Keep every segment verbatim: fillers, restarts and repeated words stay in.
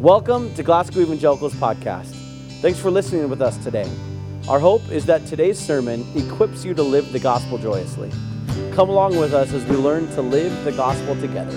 Welcome to Glasgow Evangelicals Podcast. Thanks for listening with us today. Our hope is that today's sermon equips you to live the gospel joyously. Come along with us as we learn to live the gospel together.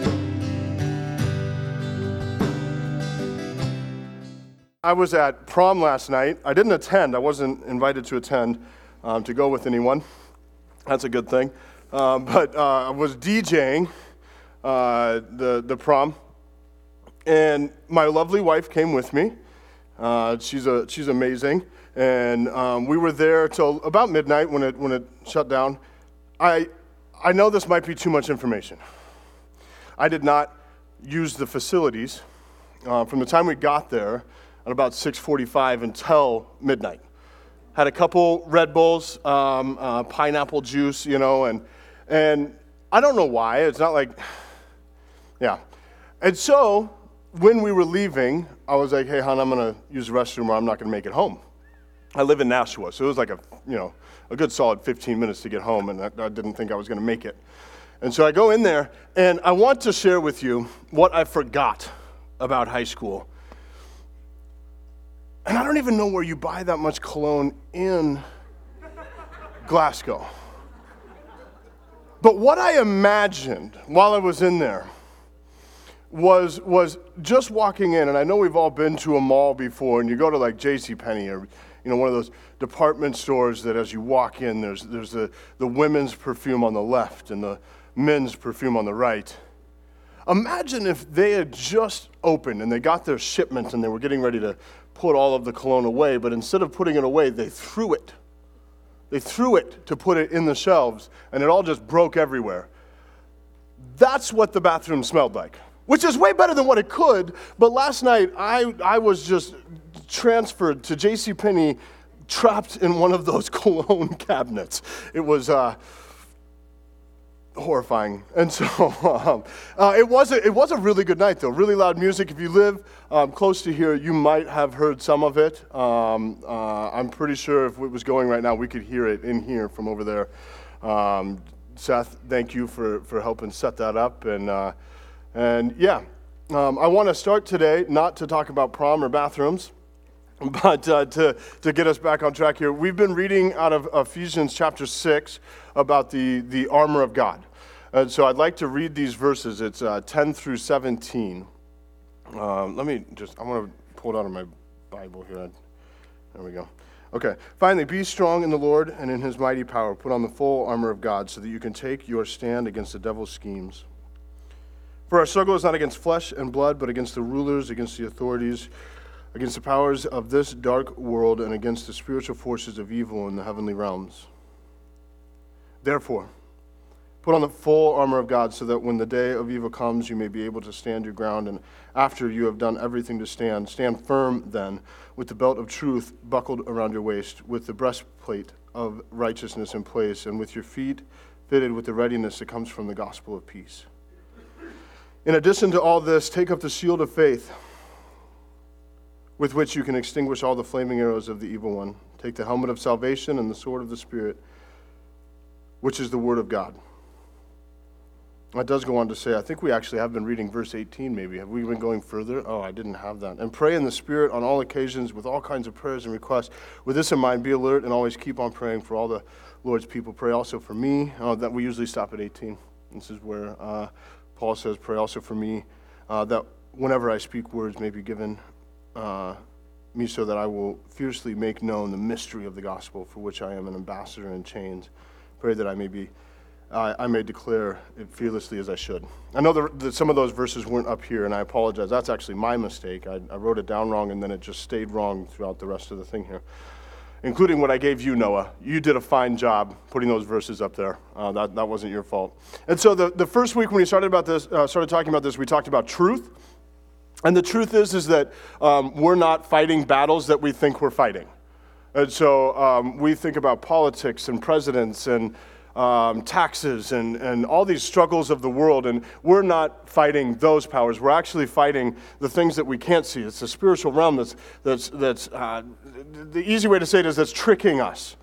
I was at prom last night. I didn't attend. I wasn't invited to attend um, to go with anyone. That's a good thing. Um, but uh, I was DJing uh, the, the prom, and my lovely wife came with me. Uh, she's a she's amazing, and um, we were there till about midnight when it when it shut down. I I know this might be too much information. I did not use the facilities uh, from the time we got there at about six forty-five until midnight. Had a couple Red Bulls, um, uh, pineapple juice, you know, and and I don't know why. It's not like, yeah. And so when we were leaving, I was like, hey, hon, I'm going to use the restroom or I'm not going to make it home. I live in Nashua, so it was like a, you know, a good solid fifteen minutes to get home, and I, I didn't think I was going to make it. And so I go in there, and I want to share with you what I forgot about high school. And I don't even know where you buy that much cologne in Glasgow. But what I imagined while I was in there was was just walking in, and I know we've all been to a mall before, and you go to like JCPenney or you know one of those department stores that as you walk in, there's there's the, the women's perfume on the left and the men's perfume on the right. Imagine if they had just opened and they got their shipment and they were getting ready to put all of the cologne away, but instead of putting it away, they threw it. They threw it to put it in the shelves, and it all just broke everywhere. That's what the bathroom smelled like, which is way better than what it could, but last night I I was just transferred to JCPenney, trapped in one of those cologne cabinets. It was uh, horrifying. And so um, uh, it was a, it was a really good night, though. Really loud music. If you live um, close to here, you might have heard some of it. Um, uh, I'm pretty sure if it was going right now, we could hear it in here from over there. Um, Seth, thank you for, for helping set that up. And, uh, and yeah, um, I want to start today not to talk about prom or bathrooms, but uh, to, to get us back on track here. We've been reading out of Ephesians chapter six about the, the armor of God. And so I'd like to read these verses. It's uh, ten through seventeen. Um, let me just, I want to pull it out of my Bible here. There we go. Okay. Finally, be strong in the Lord and in his mighty power. Put on the full armor of God so that you can take your stand against the devil's schemes. For our struggle is not against flesh and blood, but against the rulers, against the authorities, against the powers of this dark world, and against the spiritual forces of evil in the heavenly realms. Therefore, put on the full armor of God so that when the day of evil comes, you may be able to stand your ground. And after you have done everything to stand, stand firm then, with the belt of truth buckled around your waist, with the breastplate of righteousness in place, and with your feet fitted with the readiness that comes from the gospel of peace. In addition to all this, take up the shield of faith, with which you can extinguish all the flaming arrows of the evil one. Take the helmet of salvation and the sword of the Spirit, which is the word of God. It does go on to say, I think we actually have been reading verse eighteen maybe. Have we been going further? Oh, I didn't have that. And pray in the Spirit on all occasions with all kinds of prayers and requests. With this in mind, be alert and always keep on praying for all the Lord's people. Pray also for me. Oh, that we usually stop at eighteen. This is where uh, Paul says, pray also for me, uh, that whenever I speak words may be given Uh, me so that I will fiercely make known the mystery of the gospel, for which I am an ambassador in chains. Pray that I may be, uh, I may declare it fearlessly as I should. I know that, that some of those verses weren't up here, and I apologize. That's actually my mistake. I, I wrote it down wrong, and then it just stayed wrong throughout the rest of the thing here, including what I gave you, Noah. You did a fine job putting those verses up there. Uh, that that wasn't your fault. And so the, the first week when we started about this, uh, started talking about this, we talked about truth. And the truth is, is that um, we're not fighting battles that we think we're fighting. And so um, we think about politics and presidents and um, taxes and, and all these struggles of the world, and we're not fighting those powers. We're actually fighting the things that we can't see. It's the spiritual realm that's, that's, that's uh, the easy way to say it is that's tricking us.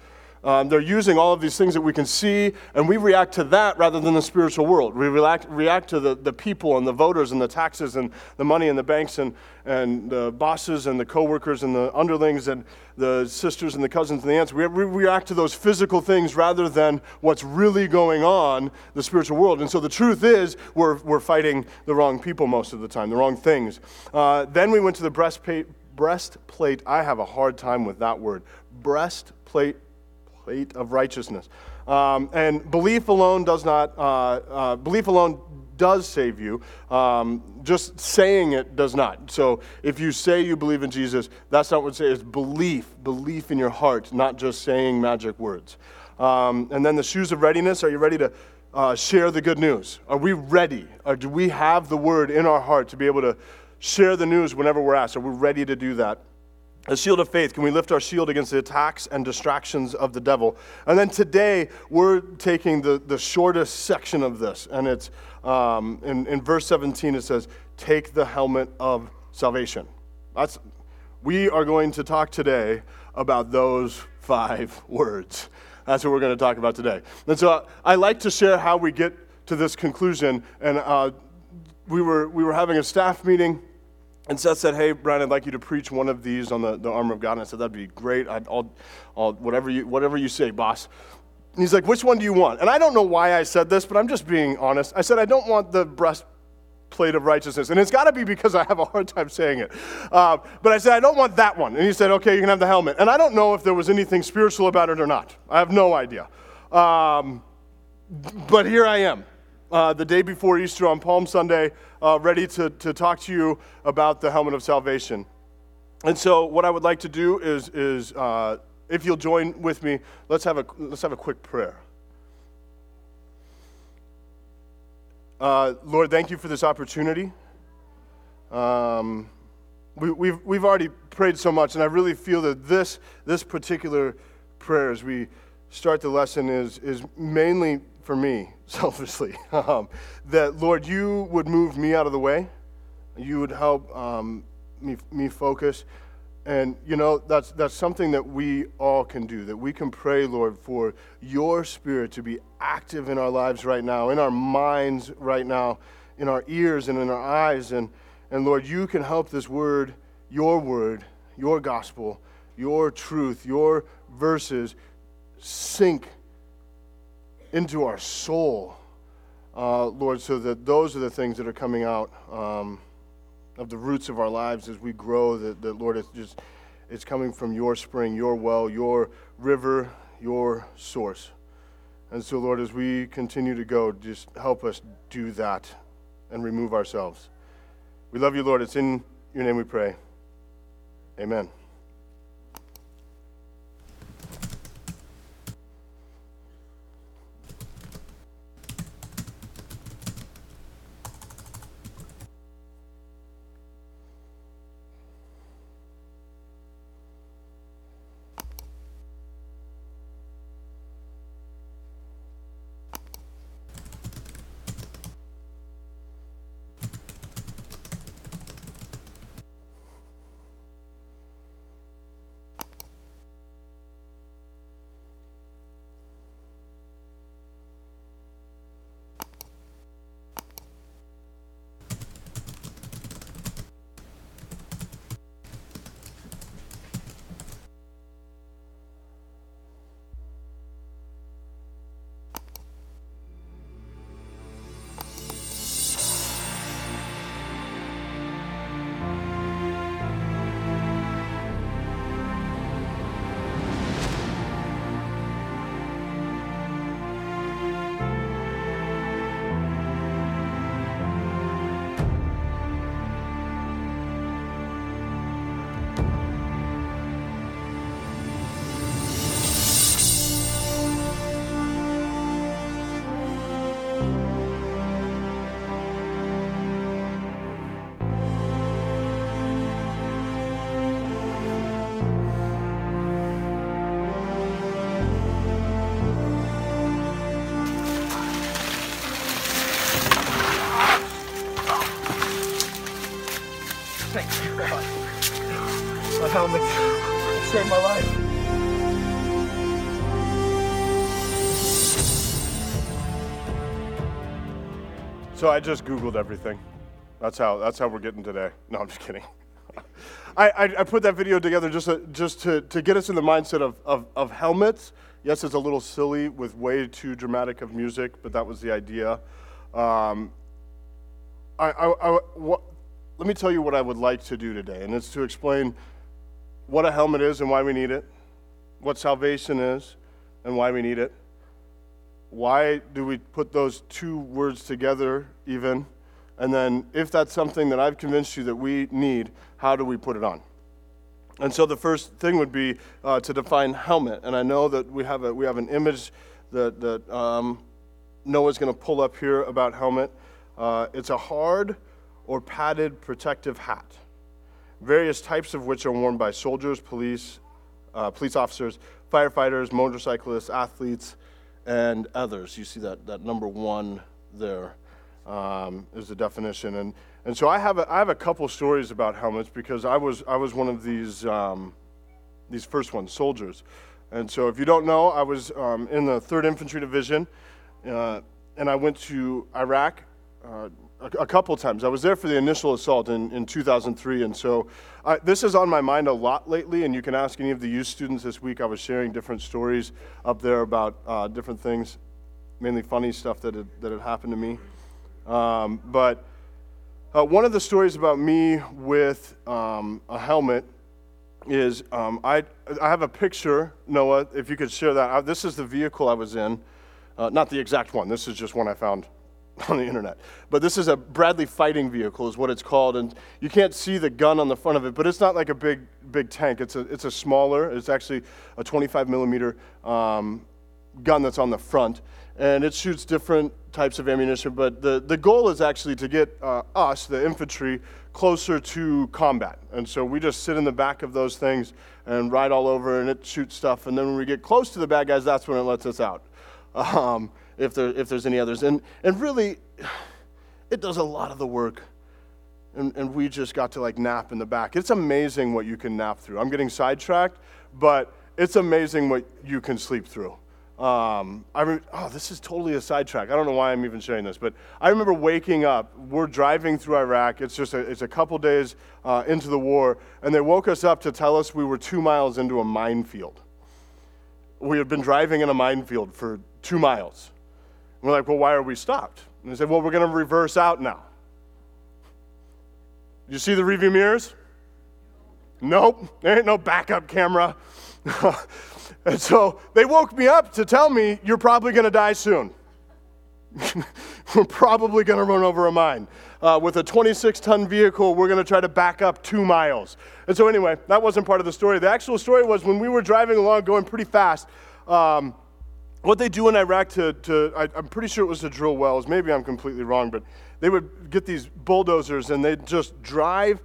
Um, they're using all of these things that we can see, and we react to that rather than the spiritual world. We react, react to the, the people and the voters and the taxes and the money and the banks and, and the bosses and the coworkers and the underlings and the sisters and the cousins and the aunts. We, we react to those physical things rather than what's really going on, the spiritual world. And so the truth is we're, we're fighting the wrong people most of the time, the wrong things. Uh, then we went to the breastplate. Breastplate. I have a hard time with that word. Breastplate. Plate of righteousness. Um, and belief alone does not, uh, uh, belief alone does save you. Um, just saying it does not. So if you say you believe in Jesus, that's not what it says. It's belief, belief in your heart, not just saying magic words. Um, and then the shoes of readiness. Are you ready to uh, share the good news? Are we ready? Or do we have the word in our heart to be able to share the news whenever we're asked? Are we ready to do that? A shield of faith. Can we lift our shield against the attacks and distractions of the devil? And then today, we're taking the, the shortest section of this. And it's um, in, in verse seventeen, it says, take the helmet of salvation. That's, we are going to talk today about those five words. That's what we're going to talk about today. And so I like to share how we get to this conclusion. And uh, we were we were having a staff meeting. And Seth said, hey, Brian, I'd like you to preach one of these on the, the armor of God. And I said, that'd be great. I'd, I'll, I'll, whatever you whatever you say, boss. And he's like, which one do you want? And I don't know why I said this, but I'm just being honest. I said, I don't want the breastplate of righteousness. And it's got to be because I have a hard time saying it. Uh, but I said, I don't want that one. And he said, okay, you can have the helmet. And I don't know if there was anything spiritual about it or not. I have no idea. Um, but here I am. Uh, the day before Easter on Palm Sunday, uh, ready to, to talk to you about the helmet of salvation. And so what I would like to do is, is uh, if you'll join with me, let's have a, let's have a quick prayer. Uh, Lord, thank you for this opportunity. Um, we, we've, we've already prayed so much, and I really feel that this, this particular prayer as we start the lesson is, is mainly for me, selfishly, um, that, Lord, you would move me out of the way. You would help um, me, me focus. And, you know, that's that's something that we all can do, that we can pray, Lord, for your Spirit to be active in our lives right now, in our minds right now, in our ears and in our eyes. And, and Lord, you can help this word, your word, your gospel, your truth, your verses sink into our soul, uh, Lord, so that those are the things that are coming out um, of the roots of our lives as we grow, that, that, Lord, it's just, it's coming from your spring, your well, your river, your source. And so, Lord, as we continue to go, just help us do that and remove ourselves. We love you, Lord. It's in your name we pray. Amen. Thank you, God. My helmet saved my life. So I just Googled everything. That's how that's how we're getting today. No, I'm just kidding. I, I, I put that video together just to, just to, to get us in the mindset of, of, of helmets. Yes, it's a little silly with way too dramatic of music, but that was the idea. Um, I, I, I, what, let me tell you what I would like to do today, and it's to explain what a helmet is and why we need it, what salvation is and why we need it. Why do we put those two words together even? And then if that's something that I've convinced you that we need, how do we put it on? And so the first thing would be uh, to define helmet. And I know that we have a we have an image that, that um, Noah's going to pull up here about helmet. Uh, it's a hard or padded protective hat, various types of which are worn by soldiers, police, uh, police officers, firefighters, motorcyclists, athletes, and others. You see that, that number one there um, is the definition. And and so I have a, I have a couple stories about helmets because I was I was one of these um, these first ones, soldiers. And so if you don't know, I was um, in the third Infantry Division, uh, and I went to Iraq uh, a, a couple times. I was there for the initial assault in, in two thousand three, and so I, this is on my mind a lot lately, and you can ask any of the youth students this week. I was sharing different stories up there about uh, different things, mainly funny stuff that had, that had happened to me. Um, but uh, one of the stories about me with um, a helmet is um, I I have a picture, Noah, if you could share that. I, this is the vehicle I was in. Uh, not the exact one. This is just one I found on the internet. But this is a Bradley fighting vehicle is what it's called. And you can't see the gun on the front of it, but it's not like a big big tank. It's a, it's a smaller, it's actually a twenty-five millimeter um, gun that's on the front. And it shoots different types of ammunition, but the, the goal is actually to get uh, us, the infantry, closer to combat. And so we just sit in the back of those things and ride all over, and it shoots stuff. And then when we get close to the bad guys, that's when it lets us out, um, if there if there's any others. And and really, it does a lot of the work. And, and we just got to like nap in the back. It's amazing what you can nap through. I'm getting sidetracked, but it's amazing what you can sleep through. Um, I re- oh, this is totally a sidetrack. I don't know why I'm even sharing this, but I remember waking up. We're driving through Iraq. It's just a, it's a couple days uh, into the war, and they woke us up to tell us we were two miles into a minefield. We had been driving in a minefield for two miles. And we're like, well, why are we stopped? And they said, well, we're going to reverse out now. You see the rearview mirrors? Nope, there ain't no backup camera. And so they woke me up to tell me, you're probably going to die soon. We're probably going to run over a mine. Uh, with a twenty-six ton vehicle, we're going to try to back up two miles. And so anyway, that wasn't part of the story. The actual story was when we were driving along, going pretty fast, um, what they do in Iraq to, to I, I'm pretty sure it was to drill wells. Maybe I'm completely wrong, but they would get these bulldozers and they'd just drive,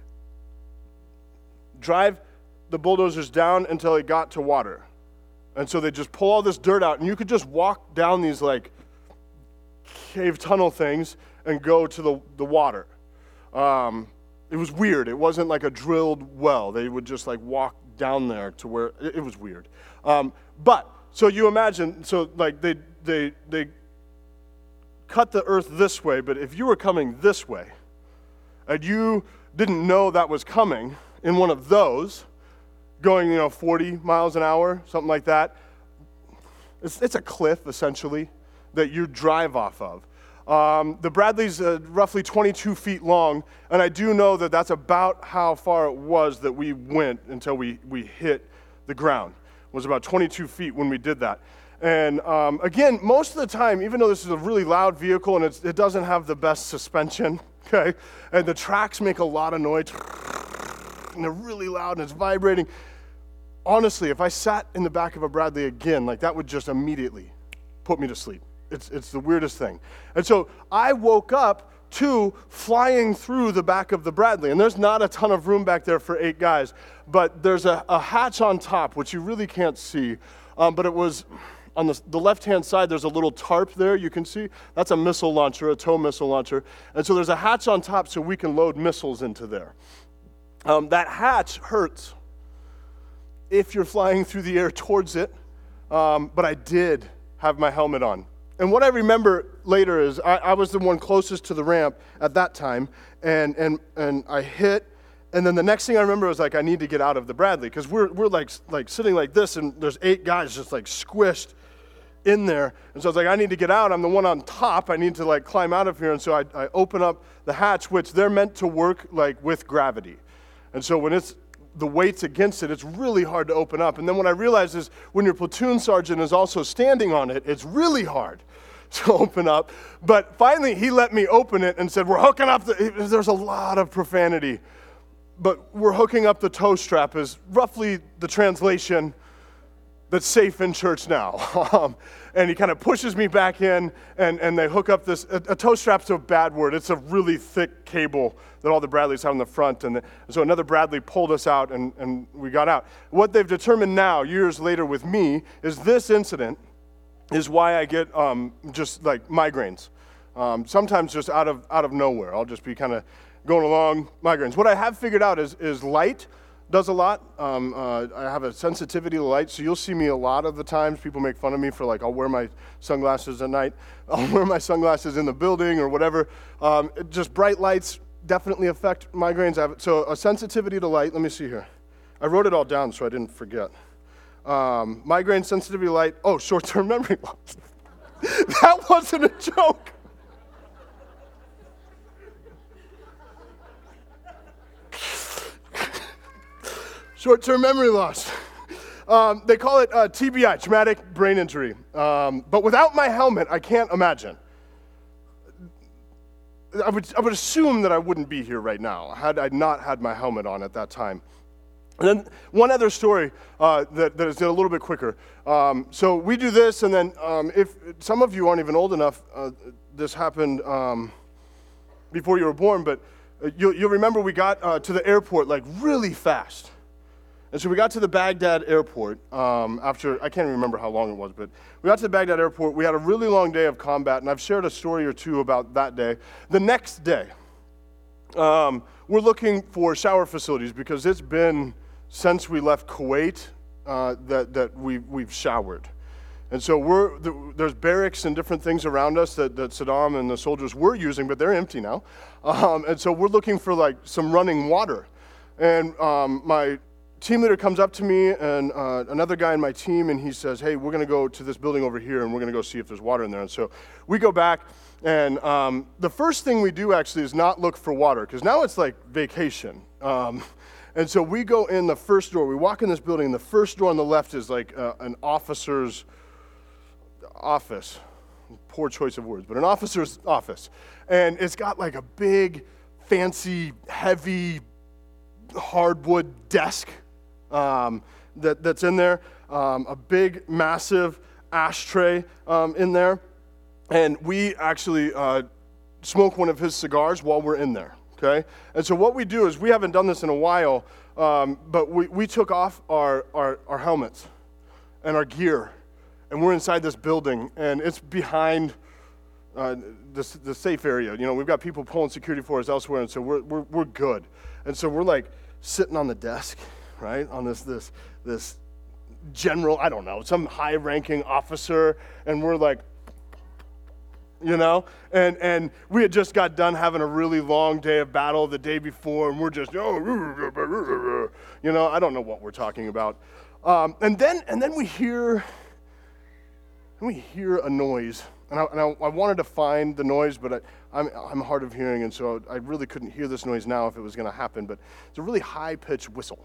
drive the bulldozers down until it got to water. And so they just pull all this dirt out, and you could just walk down these like cave tunnel things and go to the, the water. Um, it was weird. It wasn't like a drilled well. They would just like walk down there to where, it, it was weird. Um, but, so you imagine, so like they, they, they cut the earth this way, but if you were coming this way, and you didn't know that was coming in one of those, going, you know, forty miles an hour, something like that. It's, it's a cliff, essentially, that you drive off of. Um, the Bradley's uh, roughly twenty-two feet long, and I do know that that's about how far it was that we went until we, we hit the ground. It was about twenty-two feet when we did that. And um, again, most of the time, even though this is a really loud vehicle and it's, it doesn't have the best suspension, okay, and the tracks make a lot of noise, and they're really loud and it's vibrating. Honestly, if I sat in the back of a Bradley again, like that would just immediately put me to sleep. It's it's the weirdest thing. And so I woke up to flying through the back of the Bradley. And there's not a ton of room back there for eight guys, but there's a, a hatch on top, which you really can't see. Um, but it was on the, the left-hand side, there's a little tarp there you can see. That's a missile launcher, a tow missile launcher. And so there's a hatch on top so we can load missiles into there. Um, that hatch hurts if you're flying through the air towards it, um, but I did have my helmet on. And what I remember later is I, I was the one closest to the ramp at that time, and and and I hit, and then the next thing I remember was like, I need to get out of the Bradley, because we're we're like like sitting like this, and there's eight guys just like squished in there. And so I was like, I need to get out. I'm the one on top. I need to like climb out of here. And so I, I open up the hatch, which they're meant to work like with gravity. And so when it's the weight's against it, it's really hard to open up. And then what I realized is when your platoon sergeant is also standing on it, it's really hard to open up. But finally, he let me open it and said, we're hooking up the, there's a lot of profanity, but we're hooking up the toe strap is roughly the translation that's safe in church now. Um, and he kind of pushes me back in, and, and they hook up this, a, a toe strap's a bad word. It's a really thick cable that all the Bradleys have in the front. And, the, and so another Bradley pulled us out, and, and we got out. What they've determined now, years later with me, is this incident is why I get um, just like migraines. Um, sometimes just out of out of nowhere. I'll just be kind of going along, migraines. What I have figured out is, is light does a lot. Um, uh, I have a sensitivity to light, so you'll see me a lot of the times. People make fun of me for like, I'll wear my sunglasses at night. I'll wear my sunglasses in the building or whatever. Um, it, just bright lights definitely affect migraines. I have, so a sensitivity to light, let me see here. I wrote it all down so I didn't forget. Um, migraine, sensitivity to light, oh, short-term memory loss. That wasn't a joke. Short-term memory loss. Um, they call it uh, T B I, traumatic brain injury. Um, but without my helmet, I can't imagine. I would, I would assume that I wouldn't be here right now had I not had my helmet on at that time. And then one other story uh, that, that is a little bit quicker. Um, so we do this, and then um, if some of you aren't even old enough, uh, this happened um, before you were born, but you'll, you'll remember we got uh, to the airport like really fast. And so we got to the Baghdad airport um, after, I can't even remember how long it was, but we got to the Baghdad airport. We had a really long day of combat, and I've shared a story or two about that day. The next day, um, we're looking for shower facilities because it's been since we left Kuwait uh, that, that we, we've showered. And so we're, there's barracks and different things around us that, that Saddam and the soldiers were using, but they're empty now. Um, and so we're looking for like some running water. And um, my team leader comes up to me and uh, another guy in my team, and he says, hey, we're going to go to this building over here, and we're going to go see if there's water in there. And so we go back, and um, the first thing we do actually is not look for water, because now it's like vacation. Um, and so we go in the first door. We walk in this building, and the first door on the left is like uh, an officer's office. Poor choice of words, but an officer's office. And it's got like a big, fancy, heavy, hardwood desk um, that, that's in there, um, a big, massive ashtray um, in there, and we actually uh, smoke one of his cigars while we're in there, okay? And so what we do is, we haven't done this in a while, um, but we, we took off our, our, our helmets and our gear, and we're inside this building, and it's behind uh, the, the safe area. You know, we've got people pulling security for us elsewhere, and so we're, we're, we're good. And so we're like sitting on the desk, right, on this this this general, I don't know, some high-ranking officer, and we're like, you know, and and we had just got done having a really long day of battle the day before, and we're just, oh, you know, I don't know what we're talking about. Um, and then and then we hear, we hear a noise. And, I, and I, I wanted to find the noise, but I, I'm, I'm hard of hearing, and so I really couldn't hear this noise now if it was going to happen. But it's a really high-pitched whistle.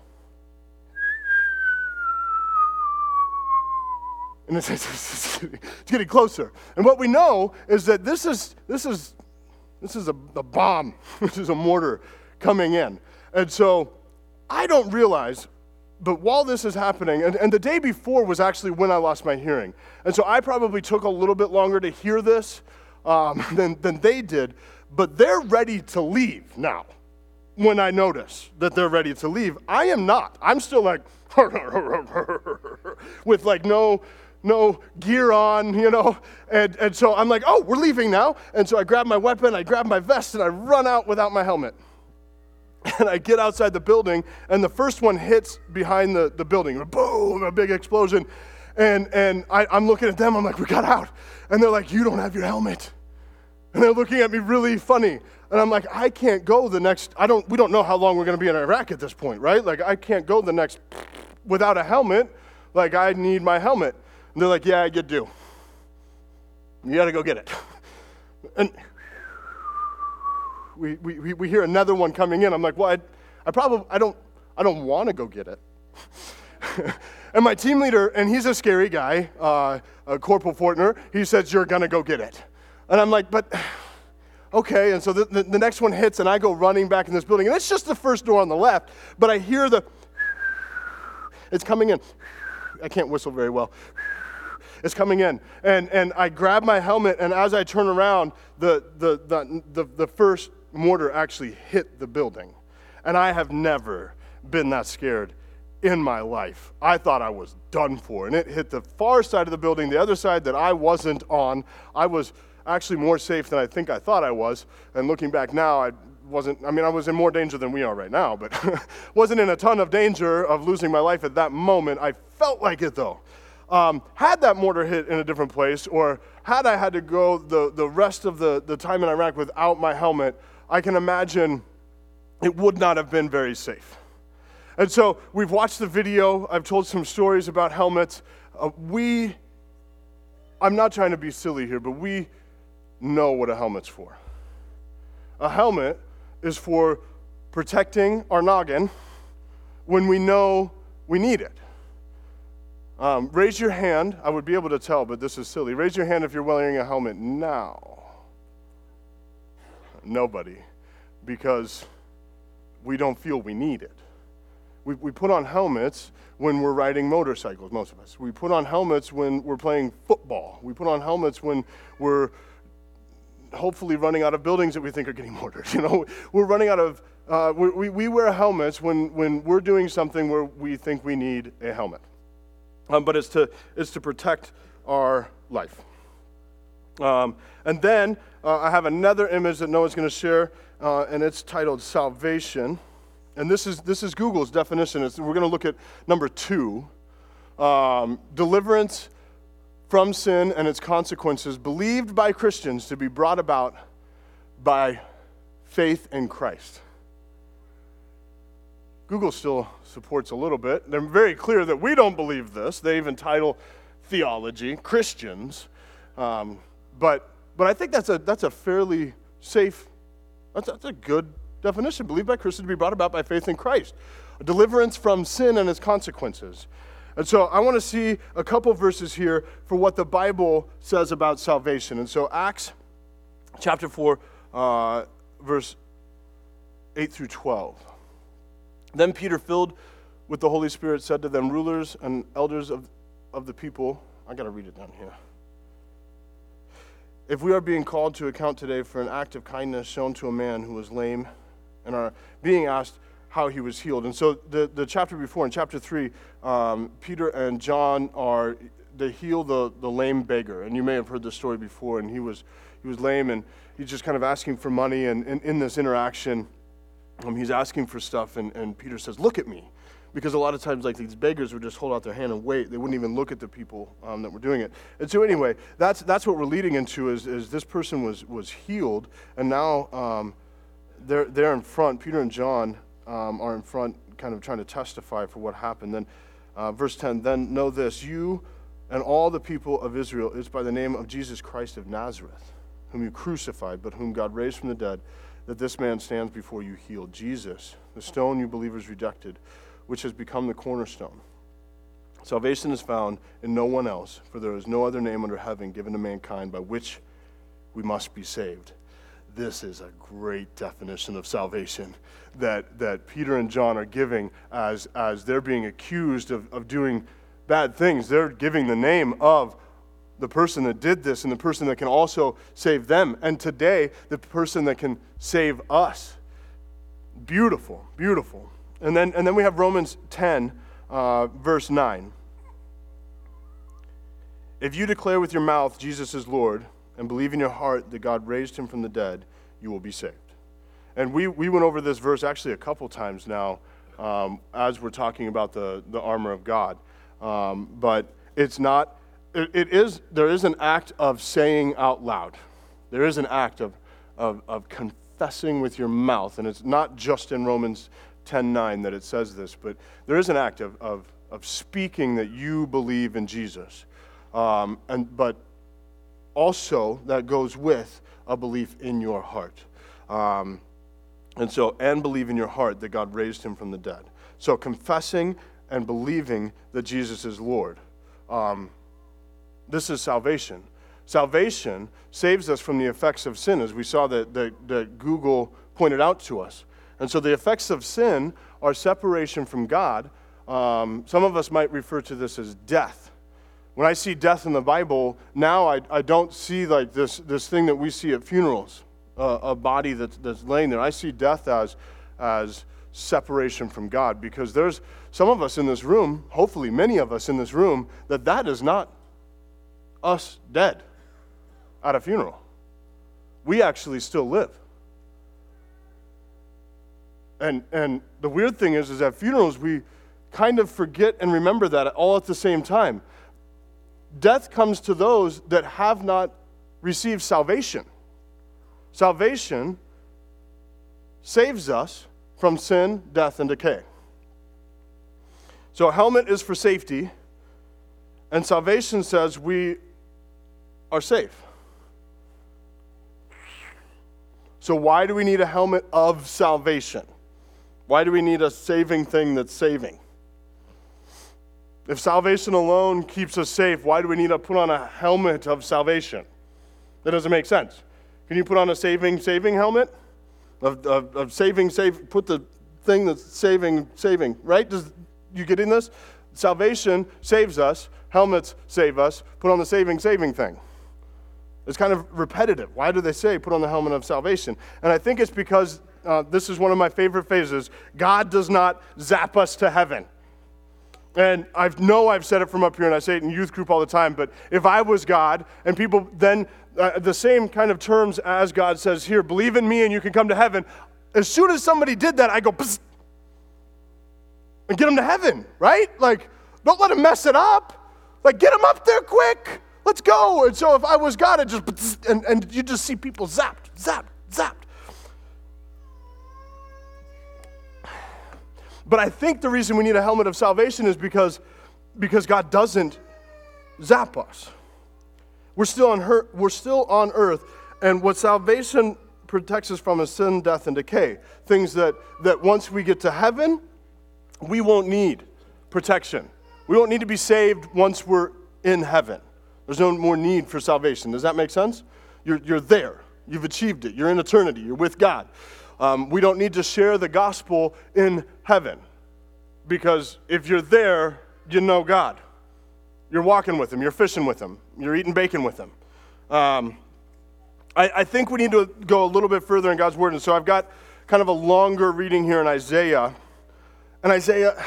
And it's, it's, it's getting closer. And what we know is that this is this is this is a, a bomb. This is a mortar coming in. And so I don't realize. But while this is happening, and, and the day before was actually when I lost my hearing. And so I probably took a little bit longer to hear this um, than, than they did, but they're ready to leave now when I notice that they're ready to leave. I am not. I'm still like, with like no no gear on, you know, and, and so I'm like, oh, we're leaving now. And so I grab my weapon, I grab my vest, and I run out without my helmet. And I get outside the building, and the first one hits behind the, the building. Boom, a big explosion. And and I, I'm looking at them, I'm like, we got out. And they're like, you don't have your helmet. And they're looking at me really funny. And I'm like, I can't go the next, I don't, we don't know how long we're going to be in Iraq at this point, right? Like, I can't go the next without a helmet. Like, I need my helmet. And they're like, yeah, you do. You got to go get it. And we, we we hear another one coming in. I'm like, well, I, I probably, I don't, I don't want to go get it. And my team leader, and he's a scary guy, uh, uh, Corporal Fortner, he says, you're going to go get it. And I'm like, but, okay. And so the, the, the next one hits, and I go running back in this building. And it's just the first door on the left, but I hear the, it's coming in. I can't whistle very well. It's coming in. And and I grab my helmet, and as I turn around, the the the the, the first mortar actually hit the building. And I have never been that scared in my life. I thought I was done for. And it hit the far side of the building, the other side that I wasn't on. I was actually more safe than I think I thought I was. And looking back now, I wasn't, I mean, I was in more danger than we are right now, but wasn't in a ton of danger of losing my life at that moment. I felt like it though. Um, had that mortar hit in a different place, or had I had to go the, the rest of the, the time in Iraq without my helmet, I can imagine it would not have been very safe. And so we've watched the video. I've told some stories about helmets. Uh, we, I'm not trying to be silly here, but we know what a helmet's for. A helmet is for protecting our noggin when we know we need it. Um, raise your hand. I would be able to tell, but this is silly. Raise your hand if you're wearing a helmet now. Nobody, because we don't feel we need it. We, we put on helmets when we're riding motorcycles, most of us. We put on helmets when we're playing football. We put on helmets when we're hopefully running out of buildings that we think are getting mortared. You know, we're running out of, uh, we, we wear helmets when, when we're doing something where we think we need a helmet. Um, but it's to, it's to protect our life. Um, and then uh, I have another image that Noah's going to share, uh, and it's titled Salvation. And this is this is Google's definition. It's, we're going to look at number two, um, deliverance from sin and its consequences, believed by Christians to be brought about by faith in Christ. Google still supports a little bit. They're very clear that we don't believe this. They even title theology Christians, um, but but I think that's a that's a fairly safe. That's that's a good definition. Believed by Christians to be brought about by faith in Christ, a deliverance from sin and its consequences. And so I want to see a couple verses here for what the Bible says about salvation. And so Acts chapter four, uh, verse eight through twelve. Then Peter, filled with the Holy Spirit, said to them, rulers and elders of, of the people, I got to read it down here. If we are being called to account today for an act of kindness shown to a man who was lame, and are being asked how he was healed. And so the, the chapter before, in chapter three, um, Peter and John are, they heal the, the lame beggar. And you may have heard this story before, and he was he was lame, and he's just kind of asking for money. And, and in this interaction, um, he's asking for stuff, and, and Peter says, look at me. Because a lot of times, like, these beggars would just hold out their hand and wait. They wouldn't even look at the people um, that were doing it. And so anyway, that's that's what we're leading into, is, is this person was was healed, and now um, They're, they're in front. Peter and John um, are in front, kind of trying to testify for what happened. Then, uh, verse ten, then know this, you and all the people of Israel, it's by the name of Jesus Christ of Nazareth, whom you crucified, but whom God raised from the dead, that this man stands before you healed. Jesus, the stone you believers rejected, which has become the cornerstone. Salvation is found in no one else, for there is no other name under heaven given to mankind by which we must be saved. This is a great definition of salvation that, that Peter and John are giving as, as they're being accused of, of doing bad things. They're giving the name of the person that did this and the person that can also save them. And today, the person that can save us. Beautiful, beautiful. And then, and then we have Romans ten, uh, verse nine. If you declare with your mouth Jesus is Lord, and believe in your heart that God raised him from the dead, you will be saved. And we, we went over this verse actually a couple times now um, as we're talking about the, the armor of God. Um, but it's not, it, it is, there is an act of saying out loud. There is an act of, of, of confessing with your mouth, and it's not just in Romans ten nine that it says this, but there is an act of, of, of speaking that you believe in Jesus. Um, and but also that goes with a belief in your heart. Um, and so, and believe in your heart that God raised him from the dead. So confessing and believing that Jesus is Lord. Um, this is salvation. Salvation saves us from the effects of sin, as we saw that, that, that Google pointed out to us. And so the effects of sin are separation from God. Um, some of us might refer to this as death. When I see death in the Bible, now I, I don't see like this, this thing that we see at funerals, uh, a body that's, that's laying there. I see death as, as separation from God, because there's some of us in this room, hopefully many of us in this room, that that is not us dead at a funeral. We actually still live. And and the weird thing is, is at funerals, we kind of forget and remember that all at the same time. Death comes to those that have not received salvation. Salvation saves us from sin, death, and decay. So a helmet is for safety, and salvation says we are safe. So why do we need a helmet of salvation? Why do we need a saving thing that's saving? If salvation alone keeps us safe, why do we need to put on a helmet of salvation? That doesn't make sense. Can you put on a saving, saving helmet? Of, of, of saving, save, put the thing that's saving, saving, right? Does you getting this? Salvation saves us. Helmets save us. Put on the saving, saving thing. It's kind of repetitive. Why do they say put on the helmet of salvation? And I think it's because uh, this is one of my favorite phrases. God does not zap us to heaven. And I know I've said it from up here, and I say it in youth group all the time, but if I was God, and people then, uh, the same kind of terms as God says here, believe in me and you can come to heaven, as soon as somebody did that, I go, psst, and get them to heaven, right? Like, don't let them mess it up. Like, get them up there quick. Let's go. And so if I was God, I'd just, and, and you just see people zapped, zapped, zapped. But I think the reason we need a helmet of salvation is because, because God doesn't zap us. We're still on her, we're still on earth, and what salvation protects us from is sin, death, and decay. Things that, that once we get to heaven, we won't need protection. We won't need to be saved once we're in heaven. There's no more need for salvation. Does that make sense? You're, you're there. You've achieved it. You're in eternity. You're with God. Um, we don't need to share the gospel in heaven, because if you're there, you know God. You're walking with him. You're fishing with him. You're eating bacon with him. Um, I, I think we need to go a little bit further in God's word, and so I've got kind of a longer reading here in Isaiah. And Isaiah,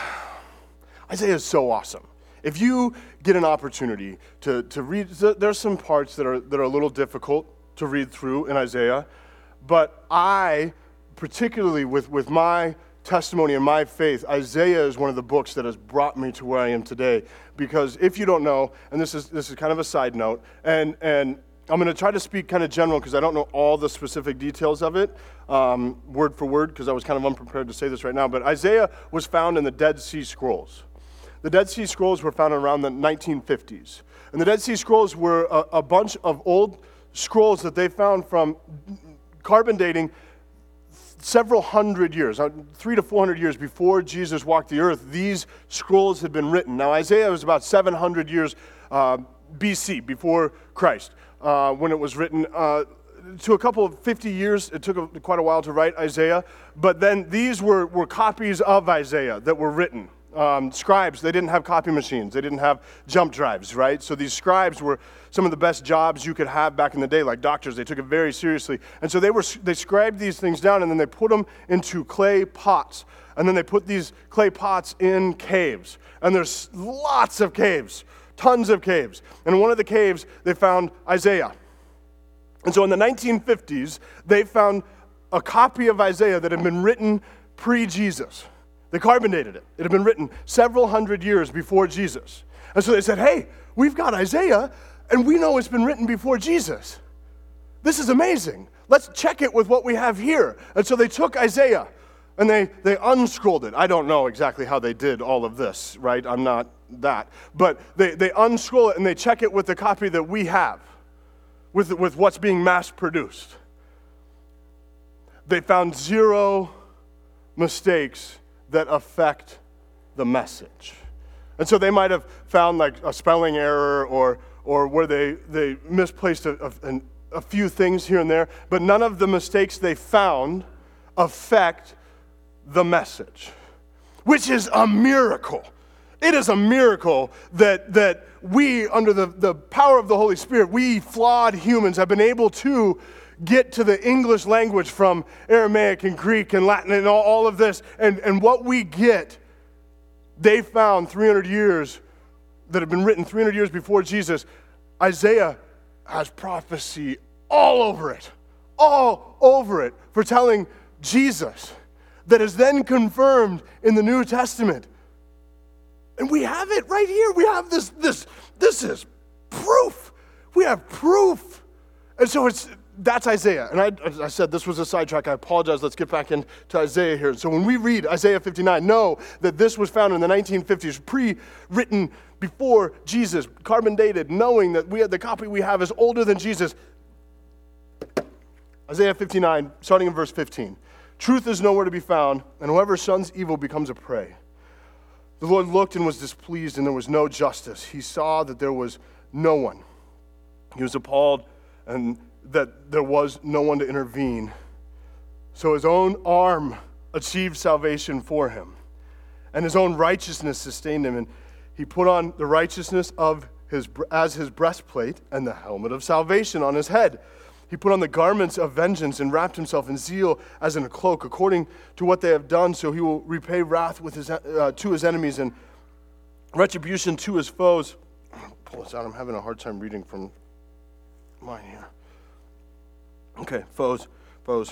Isaiah is so awesome. If you get an opportunity to, to read, there's some parts that are that are a little difficult to read through in Isaiah, but I, particularly with, with my testimony and my faith, Isaiah is one of the books that has brought me to where I am today. Because if you don't know, and this is this is kind of a side note, and and I'm going to try to speak kind of general because I don't know all the specific details of it, um, word for word, because I was kind of unprepared to say this right now. But Isaiah was found in the Dead Sea Scrolls. The Dead Sea Scrolls were found around the nineteen fifties. And the Dead Sea Scrolls were a, a bunch of old scrolls that they found from carbon dating several hundred years, three to four hundred years before Jesus walked the earth. These scrolls had been written. Now, Isaiah was about seven hundred years uh, B C, before Christ, uh, when it was written. Uh, to a couple of fifty years, it took a, quite a while to write Isaiah, but then these were, were copies of Isaiah that were written. Um, scribes, they didn't have copy machines. They didn't have jump drives, right? So these scribes were some of the best jobs you could have back in the day, like doctors. They took it very seriously. And so they were they scribed these things down, and then they put them into clay pots. And then they put these clay pots in caves. And there's lots of caves, tons of caves. And in one of the caves, they found Isaiah. And so in the nineteen fifties, they found a copy of Isaiah that had been written pre-Jesus. They carbon dated it. It had been written several hundred years before Jesus. And so they said, hey, we've got Isaiah, and we know it's been written before Jesus. This is amazing. Let's check it with what we have here. And so they took Isaiah, and they, they unscrolled it. I don't know exactly how they did all of this, right? I'm not that. But they, they unscroll it, and they check it with the copy that we have, with, with what's being mass-produced. They found zero mistakes that affect the message. And so they might have found like a spelling error or or where they, they misplaced a, a, a few things here and there, but none of the mistakes they found affect the message, which is a miracle. It is a miracle that, that we, under the, the power of the Holy Spirit, we flawed humans have been able to get to the English language from Aramaic and Greek and Latin and all, all of this. And, and what we get, they found three hundred years that have been written three hundred years before Jesus. Isaiah has prophecy all over it, all over it, foretelling Jesus that is then confirmed in the New Testament. And we have it right here. We have this, this, this is proof. We have proof. And so it's, that's Isaiah. And I, I said this was a sidetrack. I apologize. Let's get back into Isaiah here. So when we read Isaiah fifty-nine, know that this was found in the nineteen fifties, pre-written before Jesus, carbon dated, knowing that we had the copy we have is older than Jesus. Isaiah fifty-nine, starting in verse fifteen. Truth is nowhere to be found, and whoever shuns evil becomes a prey. The Lord looked and was displeased, and there was no justice. He saw that there was no one. He was appalled, and that there was no one to intervene. So his own arm achieved salvation for him, and his own righteousness sustained him. And he put on the righteousness of his as his breastplate and the helmet of salvation on his head. He put on the garments of vengeance and wrapped himself in zeal as in a cloak, according to what they have done. So he will repay wrath with his uh, to his enemies and retribution to his foes. I'm gonna pull this out. I'm having a hard time reading from mine here. Okay, foes, foes.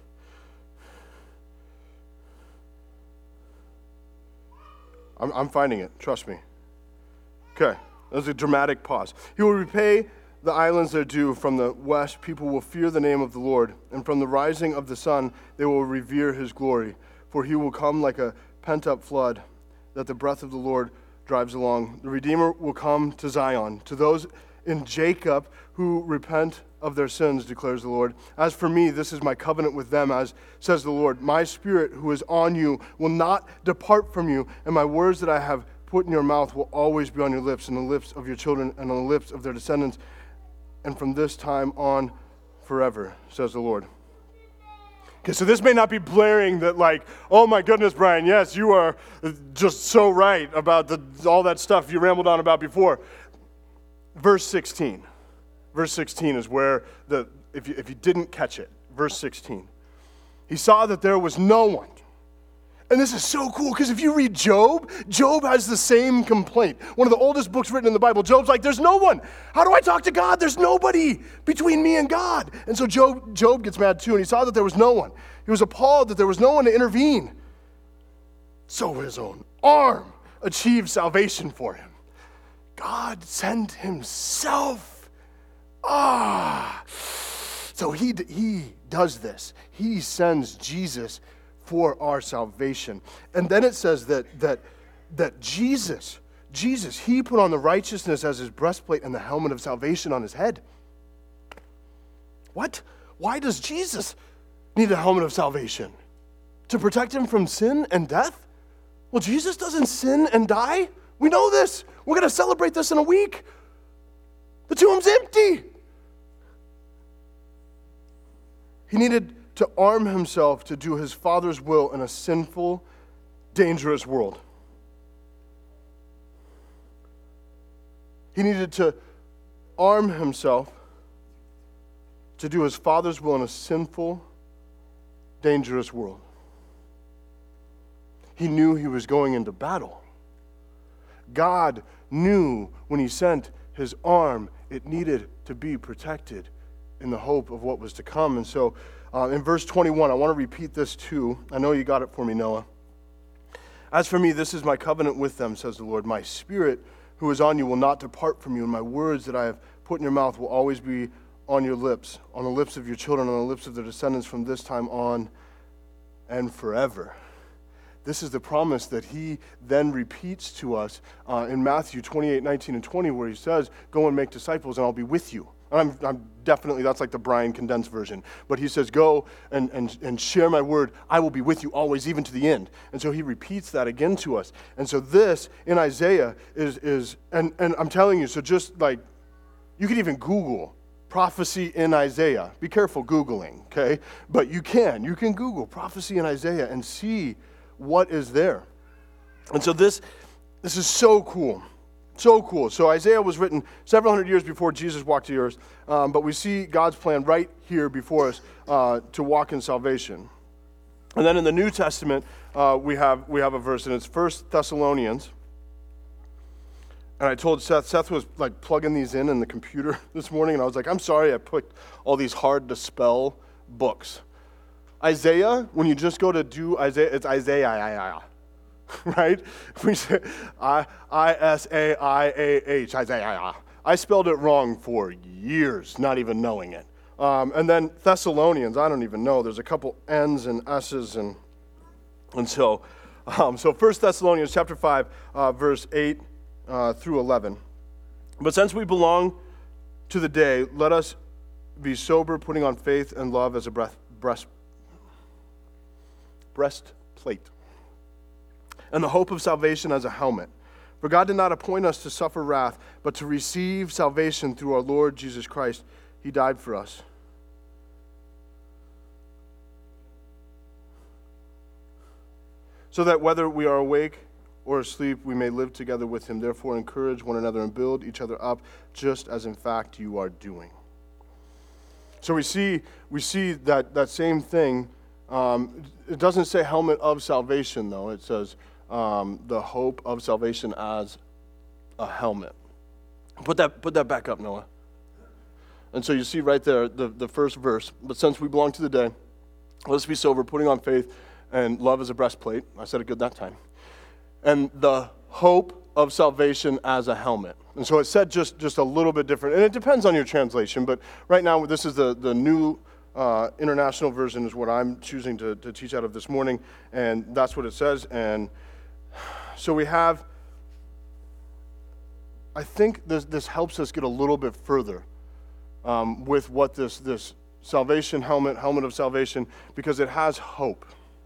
I'm, I'm finding it, trust me. Okay, there's a dramatic pause. He will repay the islands their due. From the west, people will fear the name of the Lord, and from the rising of the sun, they will revere his glory. For he will come like a pent-up flood that the breath of the Lord drives along. The Redeemer will come to Zion, to those in Jacob who repent of their sins, declares the Lord. As for me, this is my covenant with them, as says the Lord. My spirit who is on you will not depart from you, and my words that I have put in your mouth will always be on your lips, and the lips of your children, and on the lips of their descendants, and from this time on forever, says the Lord. Okay, so this may not be blaring that like, oh my goodness, Brian, yes, you are just so right about the, all that stuff you rambled on about before. Verse sixteen. Verse sixteen is where, the if you, if you didn't catch it, verse sixteen. He saw that there was no one. And this is so cool, because if you read Job, Job has the same complaint. One of the oldest books written in the Bible, Job's like, there's no one. How do I talk to God? There's nobody between me and God. And so Job, Job gets mad too, and he saw that there was no one. He was appalled that there was no one to intervene. So his own arm achieved salvation for him. God sent himself. Ah. So he, he does this. He sends Jesus for our salvation. And then it says that that that Jesus, Jesus, he put on the righteousness as his breastplate and the helmet of salvation on his head. What? Why does Jesus need a helmet of salvation? To protect him from sin and death? Well, Jesus doesn't sin and die. We know this. We're going to celebrate this in a week. The tomb's empty. He needed to arm himself to do his Father's will in a sinful, dangerous world. He needed to arm himself to do his Father's will in a sinful, dangerous world. He knew he was going into battle. God knew when he sent his arm, it needed to be protected in the hope of what was to come. And so uh, in verse twenty-one, I want to repeat this too. I know you got it for me, Noah. As for me, this is my covenant with them, says the Lord. My spirit who is on you will not depart from you, and my words that I have put in your mouth will always be on your lips, on the lips of your children, on the lips of their descendants from this time on and forever. This is the promise that he then repeats to us uh, in Matthew twenty-eight, nineteen, and twenty, where he says, go and make disciples, and I'll be with you. And I'm, I'm definitely, that's like the Brian condensed version. But he says, go and, and, and share my word. I will be with you always, even to the end. And so he repeats that again to us. And so this, in Isaiah, is, is and, and I'm telling you, so just like, you could even Google prophecy in Isaiah. Be careful Googling, okay? But you can. You can Google prophecy in Isaiah and see what is there. And so this, this is so cool. So cool. So Isaiah was written several hundred years before Jesus walked the earth, um, but we see God's plan right here before us uh, to walk in salvation. And then in the New Testament, uh, we have we have a verse, and it's First Thessalonians. And I told Seth, Seth was like plugging these in in the computer this morning, and I was like, I'm sorry I put all these hard to spell books. Isaiah, when you just go to do Isaiah, it's Isaiah. Right? We say I S A I A H, Isaiah. I spelled it wrong for years, not even knowing it. Um, and then Thessalonians, I don't even know. There's a couple N's and S's, and and so, um, so First Thessalonians chapter five, uh, verse eight uh, through eleven. But since we belong to the day, let us be sober, putting on faith and love as a breath, breast, breastplate, and the hope of salvation as a helmet. For God did not appoint us to suffer wrath, but to receive salvation through our Lord Jesus Christ. He died for us. So that whether we are awake or asleep, we may live together with him. Therefore, encourage one another and build each other up, just as in fact you are doing. So we see we see that, that same thing. Um, it doesn't say helmet of salvation, though. It says um, the hope of salvation as a helmet. Put that put that back up, Noah. And so you see right there the, the first verse. But since we belong to the day, let us be sober, putting on faith and love as a breastplate. I said it good that time. And the hope of salvation as a helmet. And so it's said just, just a little bit different. And it depends on your translation. But right now, this is the, the new Uh, international version is what I'm choosing to, to teach out of this morning, and that's what it says. And so we have, I think this this helps us get a little bit further um, with what this this salvation helmet, helmet of salvation, because it has hope.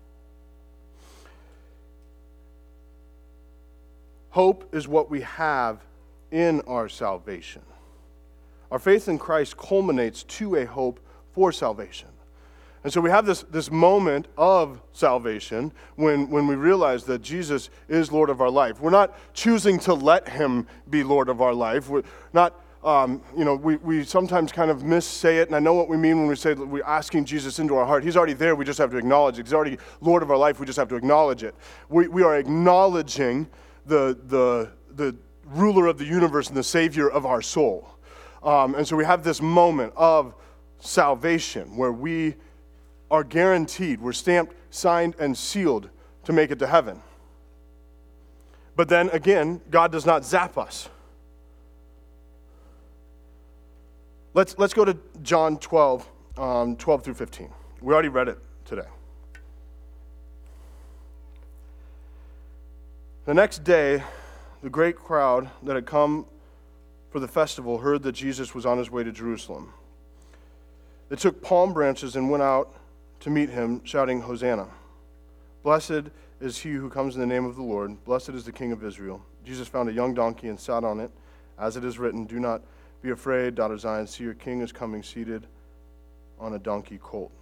Hope is what we have in our salvation. Our faith in Christ culminates to a hope for salvation. And so we have this, this moment of salvation when, when we realize that Jesus is Lord of our life. We're not choosing to let him be Lord of our life. We're not, um, you know, we, we sometimes kind of missay it, and I know what we mean when we say that we're asking Jesus into our heart. He's already there, we just have to acknowledge it. He's already Lord of our life, we just have to acknowledge it. We, we are acknowledging the, the, the ruler of the universe and the Savior of our soul. Um, and so we have this moment of salvation where we are guaranteed, we're stamped, signed, and sealed to make it to heaven. But then again, God does not zap us. Let's let's go to John twelve, um, twelve through fifteen. We already read it today. The next day, the great crowd that had come for the festival heard that Jesus was on his way to Jerusalem. They took palm branches and went out to meet him, shouting, Hosanna. Blessed is he who comes in the name of the Lord. Blessed is the King of Israel. Jesus found a young donkey and sat on it. As it is written, do not be afraid, daughter Zion. See, your king is coming seated on a donkey colt.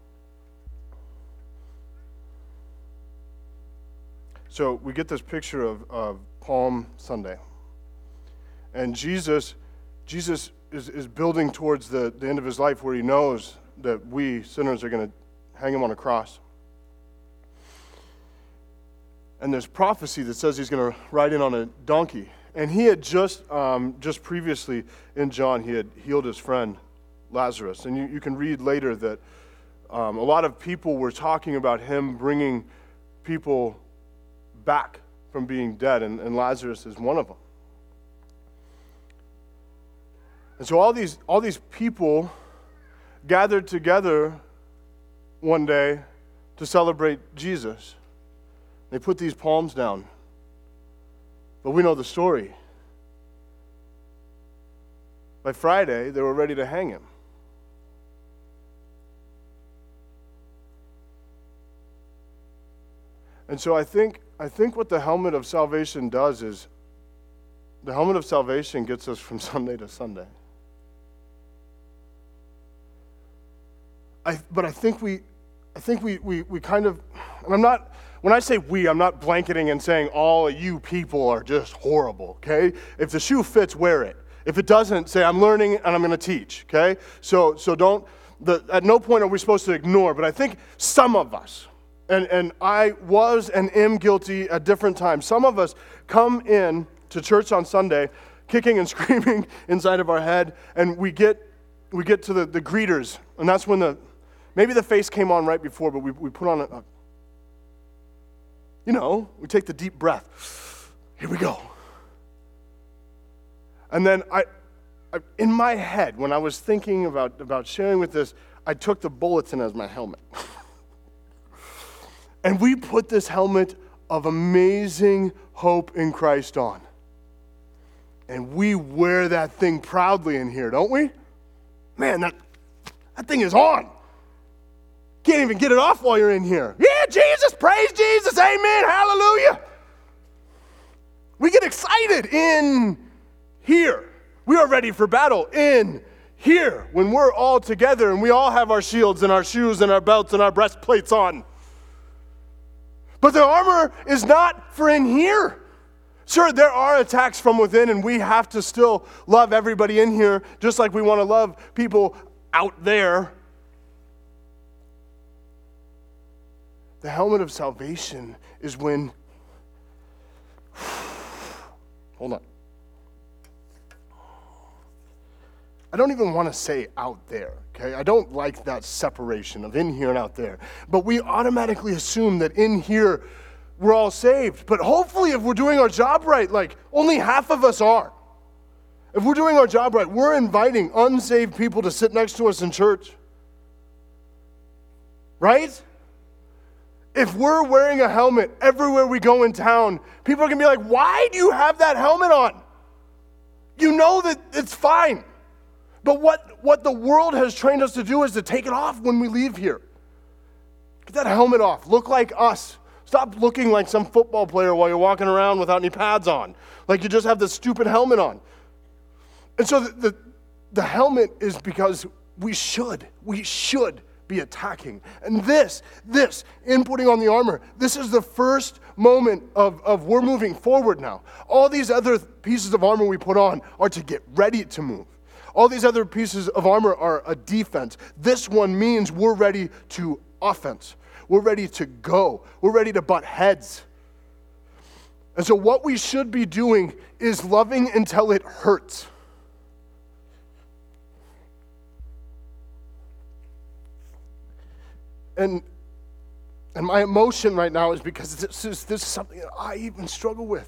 So we get this picture of, of Palm Sunday. And Jesus, Jesus is, is building towards the, the end of his life where he knows that we sinners are going to hang him on a cross. And there's prophecy that says he's going to ride in on a donkey. And he had just, um, just previously in John, he had healed his friend Lazarus. And you, you can read later that um, a lot of people were talking about him bringing people back from being dead, and, and Lazarus is one of them. And so all these all these people gathered together one day to celebrate Jesus. They put these palms down. But we know the story. By Friday, they were ready to hang him. And so I think I think what the helmet of salvation does is the helmet of salvation gets us from Sunday to Sunday. I, but I think we, I think we, we, we kind of, and I'm not, when I say we, I'm not blanketing and saying all you people are just horrible, okay? If the shoe fits, wear it. If it doesn't, say I'm learning and I'm going to teach, okay? So so don't, the, at no point are we supposed to ignore, but I think some of us, and, and I was and am guilty at different times, some of us come in to church on Sunday kicking and screaming inside of our head, and we get we get to the, the greeters, and that's when the, maybe the face came on right before, but we, we put on a, a, you know, we take the deep breath. Here we go. And then I, I, in my head, when I was thinking about, about sharing with this, I took the bulletin as my helmet. And we put this helmet of amazing hope in Christ on. And we wear that thing proudly in here, don't we? Man, that, that thing is on. Can't even get it off while you're in here. Yeah, Jesus, praise Jesus, amen, hallelujah. We get excited in here. We are ready for battle in here when we're all together and we all have our shields and our shoes and our belts and our breastplates on. But the armor is not for in here. Sure, there are attacks from within, and we have to still love everybody in here, just like we want to love people out there. The helmet of salvation is when, hold on. I don't even want to say out there, okay? I don't like that separation of in here and out there. But we automatically assume that in here, we're all saved. But hopefully if we're doing our job right, like only half of us are. If we're doing our job right, we're inviting unsaved people to sit next to us in church. Right? If we're wearing a helmet everywhere we go in town, people are going to be like, why do you have that helmet on? You know that it's fine. But what, what the world has trained us to do is to take it off when we leave here. Get that helmet off. Look like us. Stop looking like some football player while you're walking around without any pads on. Like you just have this stupid helmet on. And so the, the, the helmet is because we should, we should be attacking. And this, this, in putting on the armor, this is the first moment of, of we're moving forward now. All these other pieces of armor we put on are to get ready to move. All these other pieces of armor are a defense. This one means we're ready to offense. We're ready to go. We're ready to butt heads. And so what we should be doing is loving until it hurts. And, and my emotion right now is because this is, this is something that I even struggle with.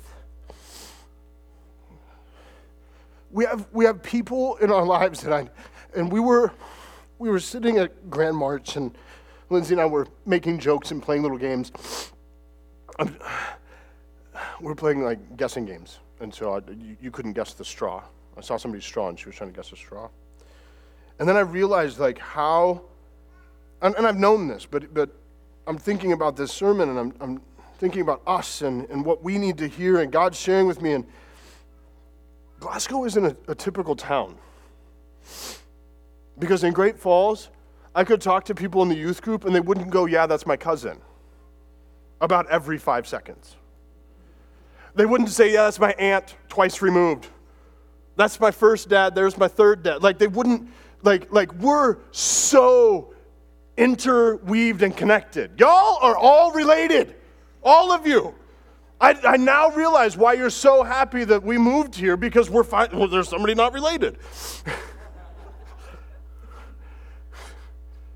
We have we have people in our lives that I, and we were we were sitting at Grand March, and Lindsay and I were making jokes and playing little games. Um, we were playing like guessing games, and so I, you, you couldn't guess the straw. I saw somebody's straw, and she was trying to guess the straw. And then I realized like how, and, and I've known this, but but I'm thinking about this sermon, and I'm I'm thinking about us and, and what we need to hear, and God's sharing with me, and Glasgow isn't a, a typical town. Because in Great Falls, I could talk to people in the youth group and they wouldn't go, yeah, that's my cousin, about every five seconds. They wouldn't say, yeah, that's my aunt twice removed. That's my first dad, there's my third dad. Like they wouldn't, like, like we're so interweaved and connected. Y'all are all related, all of you. I, I now realize why you're so happy that we moved here, because we're fine. Well, there's somebody not related.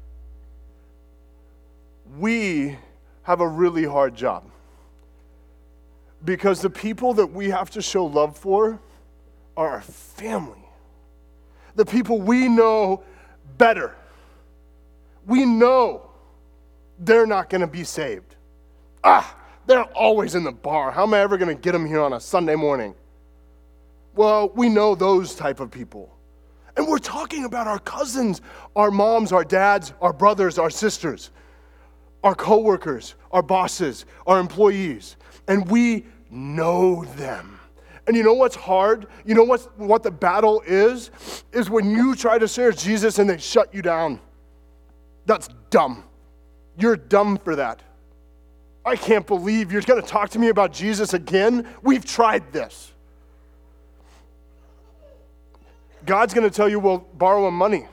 We have a really hard job. Because the people that we have to show love for are our family. The people we know better. We know they're not going to be saved. Ah, they're always in the bar. How am I ever going to get them here on a Sunday morning? Well, we know those type of people. And we're talking about our cousins, our moms, our dads, our brothers, our sisters, our coworkers, our bosses, our employees. And we know them. And you know what's hard? You know what's, what the battle is? Is when you try to share Jesus and they shut you down. That's dumb. You're dumb for that. I can't believe you're going to talk to me about Jesus again. We've tried this. God's going to tell you, well, borrow him money.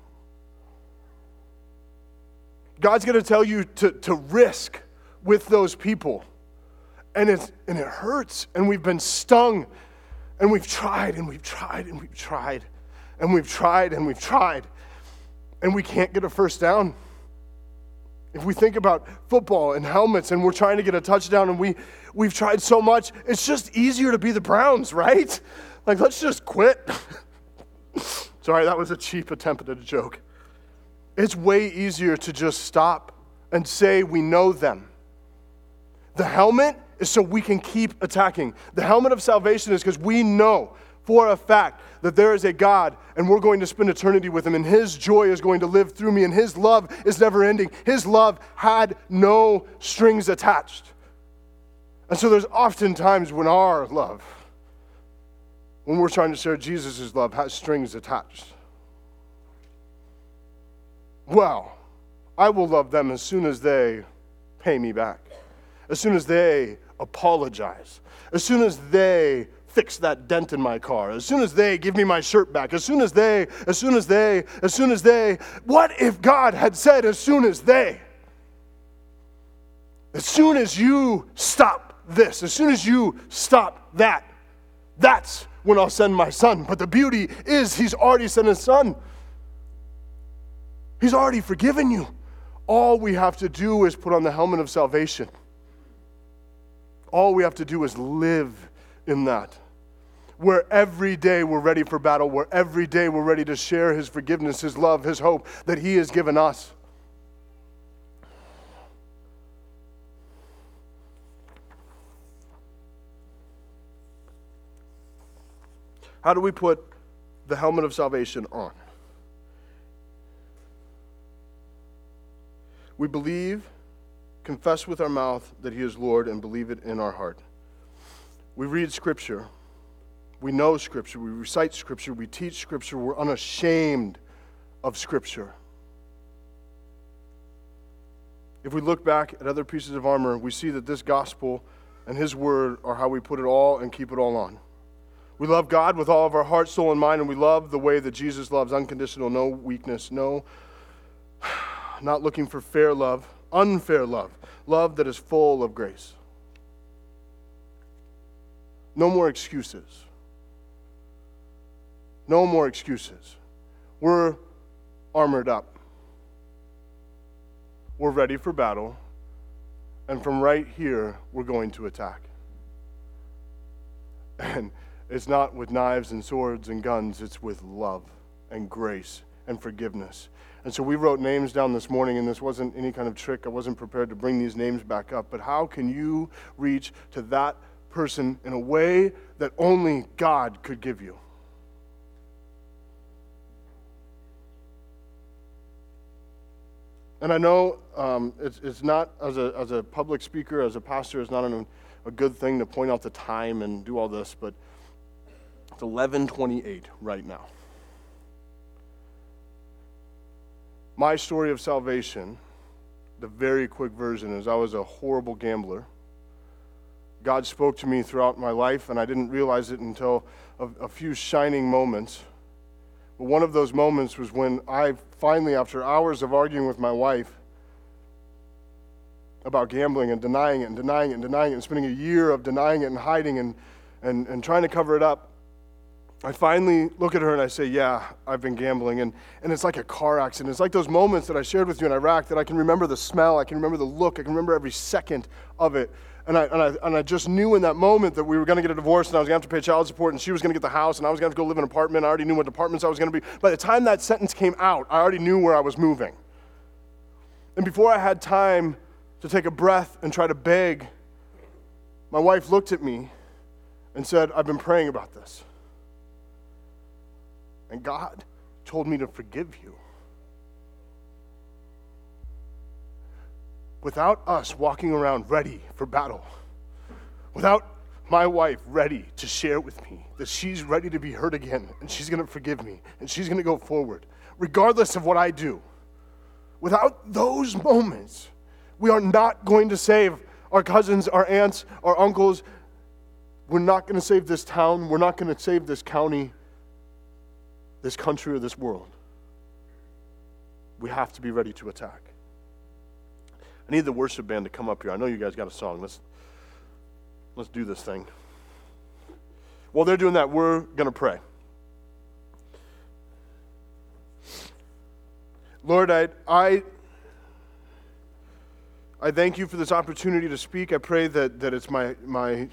God's going to tell you to, to risk with those people. And, it's, and it hurts, and we've been stung, and we've tried, and we've tried, and we've tried, and we've tried, and we've tried, and we can't get a first down. If we think about football and helmets, and we're trying to get a touchdown, and we, we've tried so much, it's just easier to be the Browns, right? Like, let's just quit. Sorry, that was a cheap attempt at a joke. It's way easier to just stop and say we know them. The helmet is so we can keep attacking. The helmet of salvation is because we know for a fact that there is a God and we're going to spend eternity with him, and his joy is going to live through me, and his love is never ending. His love had no strings attached. And so there's often times when our love, when we're trying to share Jesus' love, has strings attached. Well, I will love them as soon as they pay me back, as soon as they apologize, as soon as they fix that dent in my car, as soon as they give me my shirt back, as soon as they, as soon as they, as soon as they. What if God had said, as soon as they? As soon as you stop this, as soon as you stop that, that's when I'll send my son. But the beauty is he's already sent his son. He's already forgiven you. All we have to do is put on the helmet of salvation. All we have to do is live in that. Where every day we're ready for battle, where every day we're ready to share his forgiveness, his love, his hope that he has given us. How do we put the helmet of salvation on? We believe, confess with our mouth that he is Lord, and believe it in our heart. We read Scripture. We know Scripture. We recite Scripture. We teach Scripture. We're unashamed of Scripture. If we look back at other pieces of armor, we see that this gospel and his word are how we put it all and keep it all on. We love God with all of our heart, soul, and mind, and we love the way that Jesus loves, unconditional, no weakness, no, not looking for fair love, unfair love, love that is full of grace. No more excuses. No more excuses. We're armored up. We're ready for battle, and from right here, we're going to attack. And it's not with knives and swords and guns, it's with love and grace and forgiveness. And so we wrote names down this morning, and this wasn't any kind of trick. I wasn't prepared to bring these names back up. But how can you reach to that person in a way that only God could give you? And I know um, it's, it's not, as a, as a public speaker, as a pastor, it's not an, a good thing to point out the time and do all this, but it's eleven twenty-eight right now. My story of salvation, the very quick version, is I was a horrible gambler. God spoke to me throughout my life, and I didn't realize it until a, a few shining moments. But one of those moments was when I finally, after hours of arguing with my wife about gambling and denying it and denying it and denying it and spending a year of denying it and hiding and, and, and trying to cover it up, I finally look at her and I say, yeah, I've been gambling. And, and it's like a car accident. It's like those moments that I shared with you in Iraq that I can remember the smell, I can remember the look, I can remember every second of it. And I, and, I, and I just knew in that moment that we were going to get a divorce and I was going to have to pay child support and she was going to get the house and I was going to have to go live in an apartment. I already knew what apartments I was going to be. By the time that sentence came out, I already knew where I was moving. And before I had time to take a breath and try to beg, my wife looked at me and said, I've been praying about this. And God told me to forgive you. Without us walking around ready for battle, without my wife ready to share with me that she's ready to be hurt again and she's going to forgive me and she's going to go forward, regardless of what I do, without those moments, we are not going to save our cousins, our aunts, our uncles. We're not going to save this town. We're not going to save this county, this country, or this world. We have to be ready to attack. I need the worship band to come up here. I know you guys got a song. Let's, let's do this thing. While they're doing that, we're going to pray. Lord, I, I, I thank you for this opportunity to speak. I pray that, that it's my, my,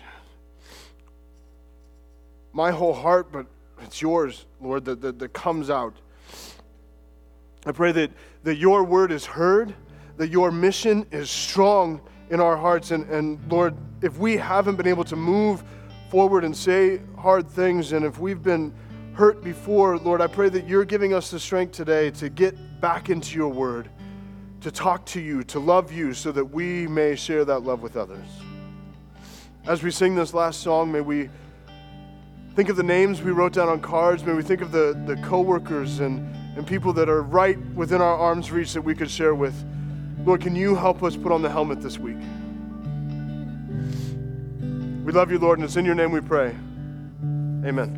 my whole heart, but it's yours, Lord, that, that, that comes out. I pray that, that your word is heard, that your mission is strong in our hearts. And, and Lord, if we haven't been able to move forward and say hard things, and if we've been hurt before, Lord, I pray that you're giving us the strength today to get back into your word, to talk to you, to love you, so that we may share that love with others. As we sing this last song, may we think of the names we wrote down on cards. May we think of the, the coworkers and, and people that are right within our arm's reach that we could share with. Lord, can you help us put on the helmet this week? We love you, Lord, and it's in your name we pray. Amen.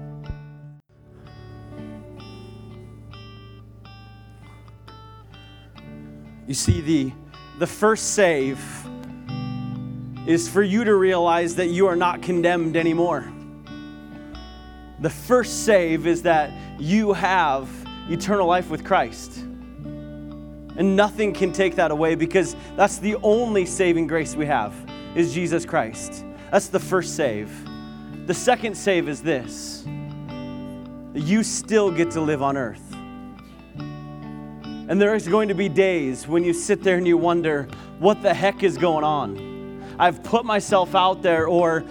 You see, the, the first save is for you to realize that you are not condemned anymore. The first save is that you have eternal life with Christ. And nothing can take that away, because that's the only saving grace we have, is Jesus Christ. That's the first save. The second save is this: you still get to live on earth. And there is going to be days when you sit there and you wonder, what the heck is going on? I've put myself out there, or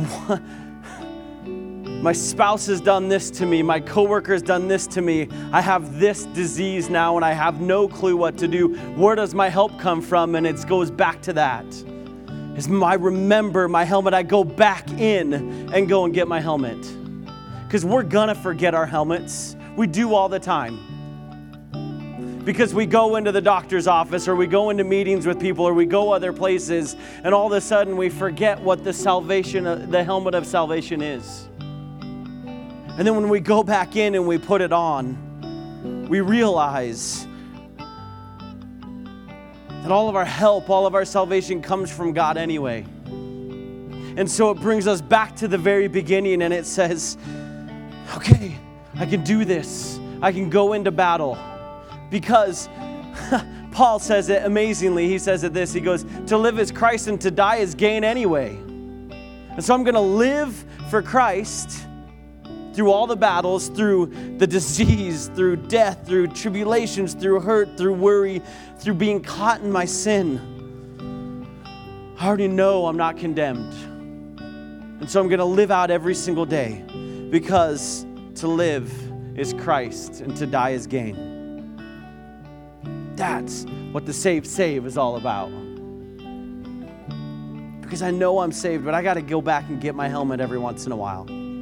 my spouse has done this to me, my coworker has done this to me, I have this disease now and I have no clue what to do. Where does my help come from? And it goes back to that. As I remember my helmet, I go back in and go and get my helmet. Because we're gonna forget our helmets. We do all the time. Because we go into the doctor's office, or we go into meetings with people, or we go other places, and all of a sudden we forget what the salvation, the helmet of salvation is. And then when we go back in and we put it on, we realize that all of our help, all of our salvation comes from God anyway. And so it brings us back to the very beginning, and it says, okay, I can do this. I can go into battle. Because Paul says it amazingly. He says it this, he goes, to live is Christ and to die is gain anyway. And so I'm going to live for Christ through all the battles, through the disease, through death, through tribulations, through hurt, through worry, through being caught in my sin. I already know I'm not condemned. And so I'm going to live out every single day, because to live is Christ and to die is gain. That's what the Save Save is all about. Because I know I'm saved, but I got to go back and get my helmet every once in a while.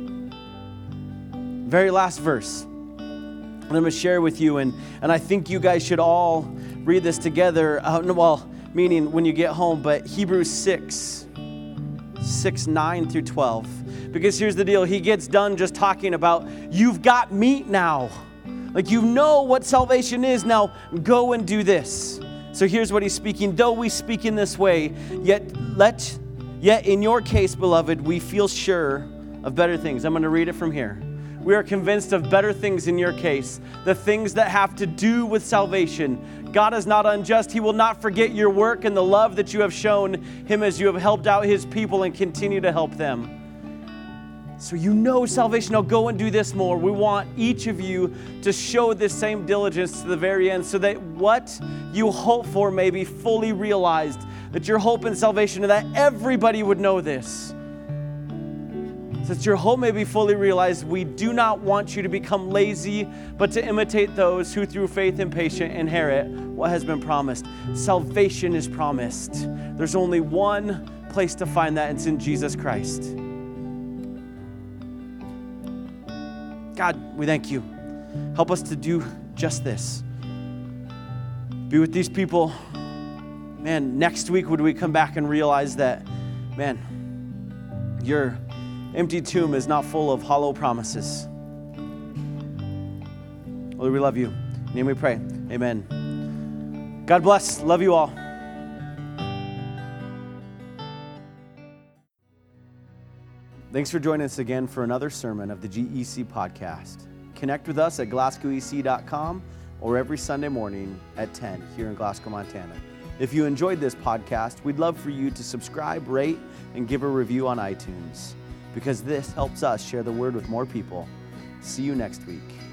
Very last verse, and I'm going to share with you, and, and I think you guys should all read this together, uh, well, meaning when you get home, but Hebrews six, six, nine through twelve. Because here's the deal, he gets done just talking about, you've got meat now. Like, you know what salvation is, now go and do this. So here's what he's speaking, though we speak in this way, yet let, yet in your case, beloved, we feel sure of better things. I'm going to read it from here. We are convinced of better things in your case, the things that have to do with salvation. God is not unjust. He will not forget your work and the love that you have shown him as you have helped out his people and continue to help them. So you know salvation. Now go and do this more. We want each of you to show this same diligence to the very end so that what you hope for may be fully realized, that your hope in salvation and that everybody would know this. So that your hope may be fully realized, we do not want you to become lazy, but to imitate those who through faith and patience inherit what has been promised. Salvation is promised. There's only one place to find that, and it's in Jesus Christ. God, we thank you. Help us to do just this. Be with these people. Man, next week would we come back and realize that, man, your empty tomb is not full of hollow promises. Lord, we love you. In your name we pray. Amen. God bless. Love you all. Thanks for joining us again for another sermon of the G E C podcast. Connect with us at glasgow e c dot com or every Sunday morning at ten here in Glasgow, Montana. If you enjoyed this podcast, we'd love for you to subscribe, rate, and give a review on iTunes, because this helps us share the word with more people. See you next week.